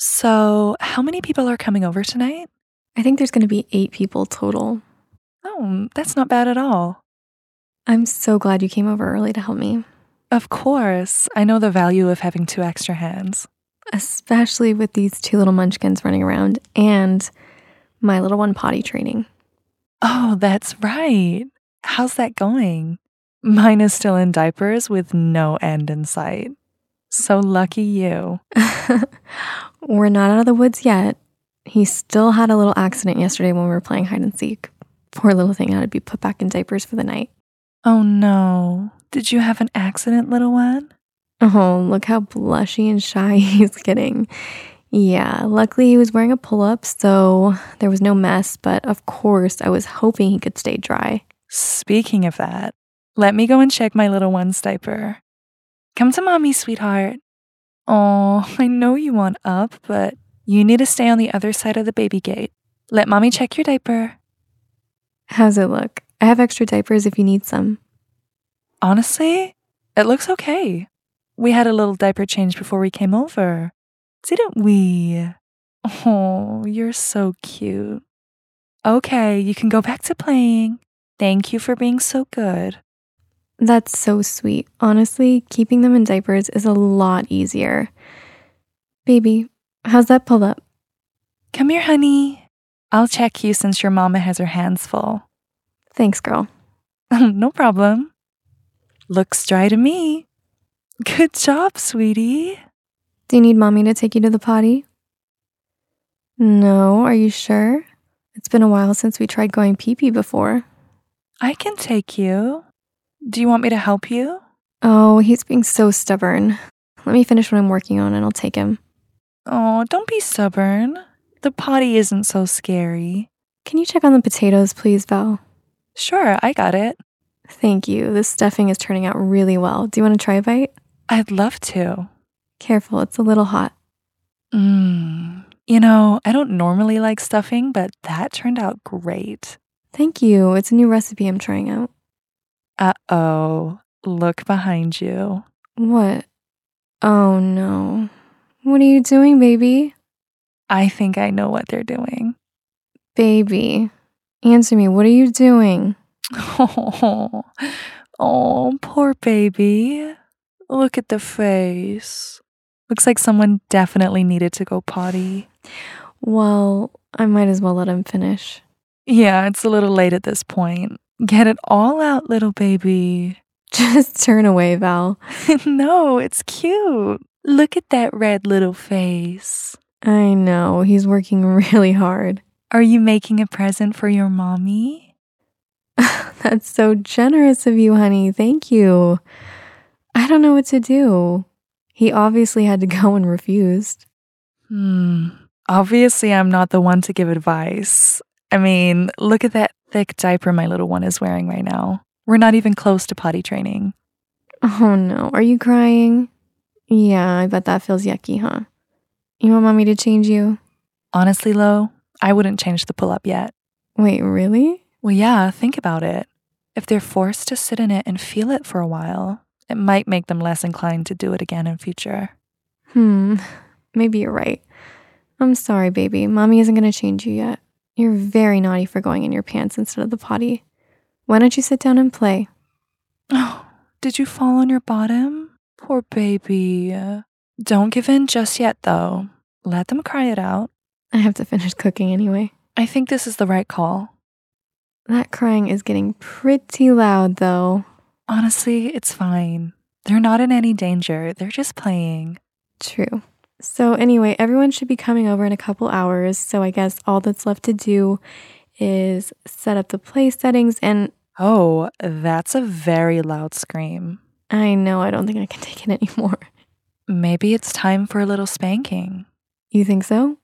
So, how many people are coming over tonight? I think there's going to be 8 people total. Oh, that's not bad at all. I'm so glad you came over early to help me, Of course, I know the value of having 2 extra hands. especially with these 2 little munchkins running around and my little one potty training. Oh, that's right. How's that going? Mine is still in diapers with no end in sight. So lucky you. We're not out of the woods yet. He still had a little accident yesterday when we were playing hide and seek. Poor little thing had to be put back in diapers for the night. Oh no. Did you have an accident, little one? Oh, look how blushy and shy he's getting. Yeah, luckily he was wearing a pull-up, so there was no mess, but of course I was hoping he could stay dry. Speaking of that, let me go and check my little one's diaper. Come to mommy, sweetheart. Oh, I know you want up, but you need to stay on the other side of the baby gate. Let mommy check your diaper. How's it look? I have extra diapers if you need some. Honestly, it looks okay. We had a little diaper change before we came over, didn't we? Oh, you're so cute. Okay, you can go back to playing. Thank you for being so good. That's so sweet. Honestly, keeping them in diapers is a lot easier. Baby, how's that pull up? Come here, honey. I'll check you since your mama has her hands full. Thanks, girl. No problem. Looks dry to me. Good job, sweetie. Do you need mommy to take you to the potty? No, are you sure? It's been a while since we tried going pee-pee before. I can take you. Do you want me to help you? Oh, he's being so stubborn. Let me finish what I'm working on and I'll take him. Oh, don't be stubborn. The potty isn't so scary. Can you check on the potatoes, please, Val? Sure, I got it. Thank you. This stuffing is turning out really well. Do you want to try a bite? I'd love to. Careful, it's a little hot. You know, I don't normally like stuffing, but that turned out great. Thank you. It's a new recipe I'm trying out. Uh-oh. Look behind you. What? Oh no. What are you doing, baby? I think I know what they're doing. Baby, answer me. What are you doing? Oh, poor baby. Look at the face. Looks like someone definitely needed to go potty. Well, I might as well let him finish. Yeah, it's a little late at this point. Get it all out, little baby. Just turn away, Val. No, it's cute. Look at that red little face. I know, he's working really hard. Are you making a present for your mommy? That's so generous of you, honey. Thank you. I don't know what to do. He obviously had to go and refused. Obviously, I'm not the one to give advice. I mean, look at that thick diaper my little one is wearing right now. We're not even close to potty training. Oh no, are you crying? Yeah, I bet that feels yucky, huh? You want mommy to change you? Honestly, Lo, I wouldn't change the pull-up yet. Wait, really? Well, yeah, think about it. If they're forced to sit in it and feel it for a while, it might make them less inclined to do it again in future. Maybe you're right. I'm sorry, baby. Mommy isn't going to change you yet. You're very naughty for going in your pants instead of the potty. Why don't you sit down and play? Oh, did you fall on your bottom? Poor baby. Don't give in just yet, though. Let them cry it out. I have to finish cooking anyway. I think this is the right call. That crying is getting pretty loud, though. Honestly, it's fine. They're not in any danger. They're just playing. True. So anyway, everyone should be coming over in a couple hours. So I guess all that's left to do is set up the play settings and... Oh, that's a very loud scream. I know, I don't think I can take it anymore. Maybe it's time for a little spanking. You think so?